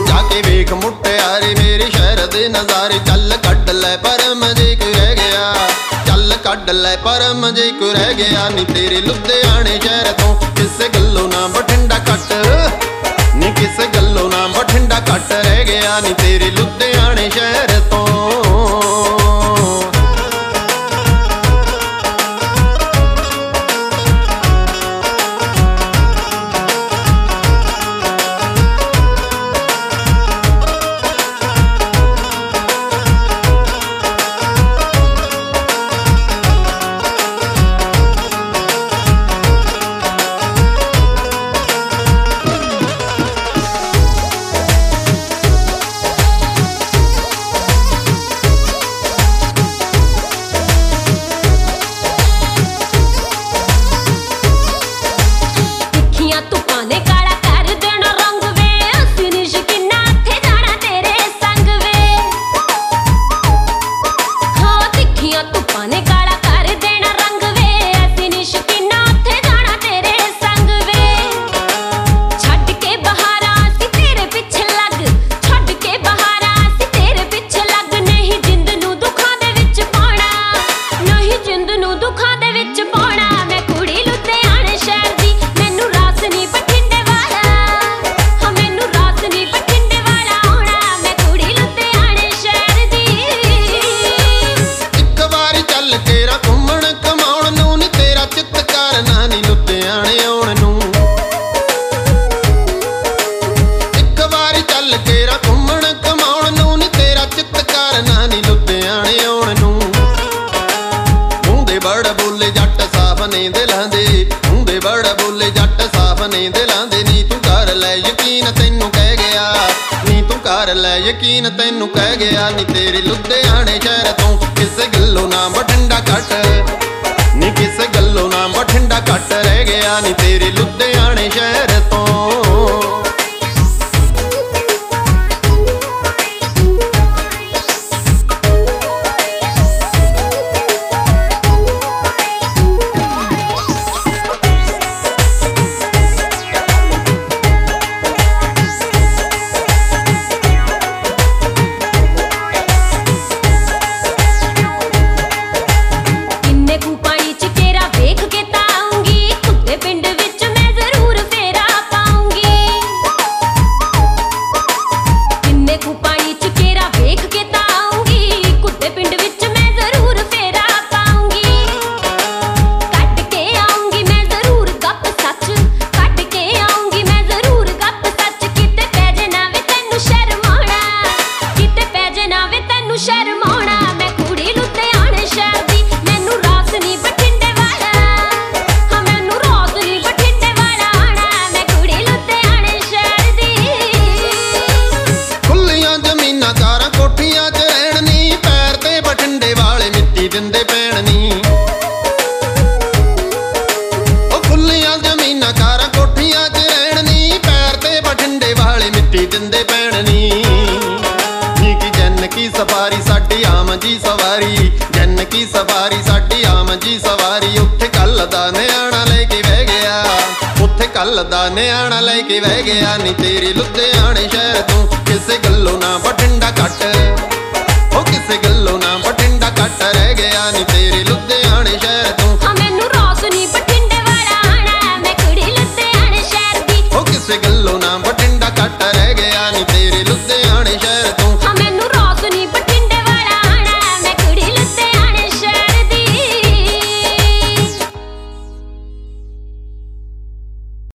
जाके वेख मुटियारे मेरे शहर दे नजारे। चल कड लै पर मजे को रह गया, चल कड लै पर मजे को रह गया नी तेरे लुधियाने शहर तो। किसे गल्लों ना बठिंडा कट नी, किसे गल्लों ना बठिंडा कट रह गया नी तेरे लुधियाने शहर तो। यकीन तैनू कह गया नी तेरे लुधियाने शहर तो। किसे गल्लों ना बठिंडा कट नी, किसे गल्लों ना बठिंडा कट रह गया नी तेरे लुधियाने शहर तो। सवारी साडी आम जी सवारी, जन की सवारी साडी आम जी सवारी। उत्थे कल दा न्याणा लेके बह गया, उत्थे कल दा न्याणा लेके बह गया नी तेरे लुधियाने